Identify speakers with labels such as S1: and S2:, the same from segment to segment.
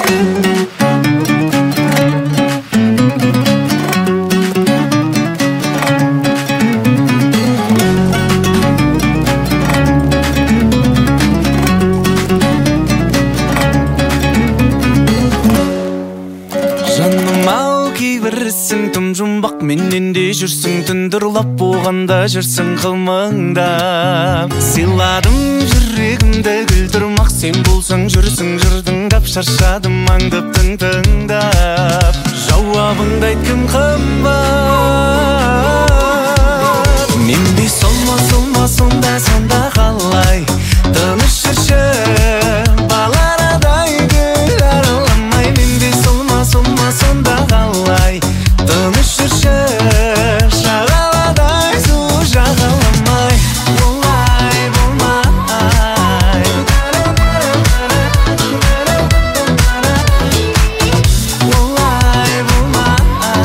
S1: Кейбірсің тым жұмбақ менен де жүрсің, түндір ұлап болғанда жүрсің қылмыңдап. Сыйладым жүрегімді күлдірмақ, сен болсаң жүрсің жырдың дап. Шаршадым аңдып тыңдап, жауабыңды айткім қымбат. Мен бе солма сонда қалай тыныш жүрші баларадай гүл араламай. Мен бе солма сонда қалай тыныш жүрші шағаладай су жағаламай. Олай болмай, олай болмай.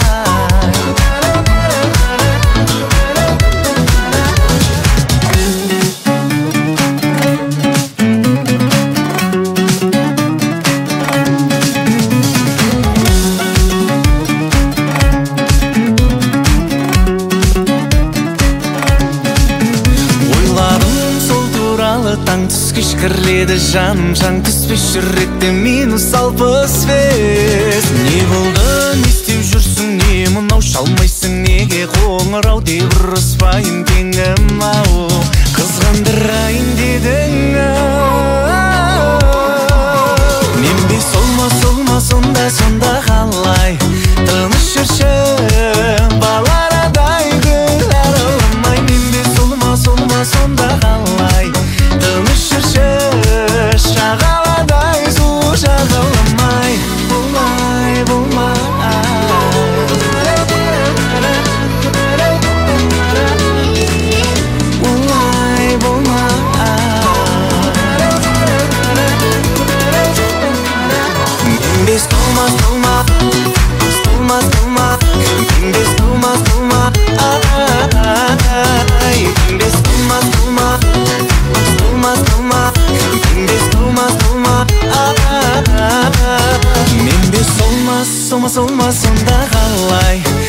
S1: Таң түс кешкірледі жаным, жан түспес жүректе минус 65. Не болды, не істеп жүрсің, не мынау шалмайсың, неге қоңырау деп ұрыспайын теңім ау. Қызғандырайын дедің ау. Мен бе солма сонда қалай тыныш жүрші баларадай гүл араламай. Мен бе солма сонда қалай тыныш жүрші шағаладай су жағаламай. Болмай, болмай. Болмай, болмай. Мен бе солма мен бе солма ай. Мен бе солма мен бе солма сонда қалай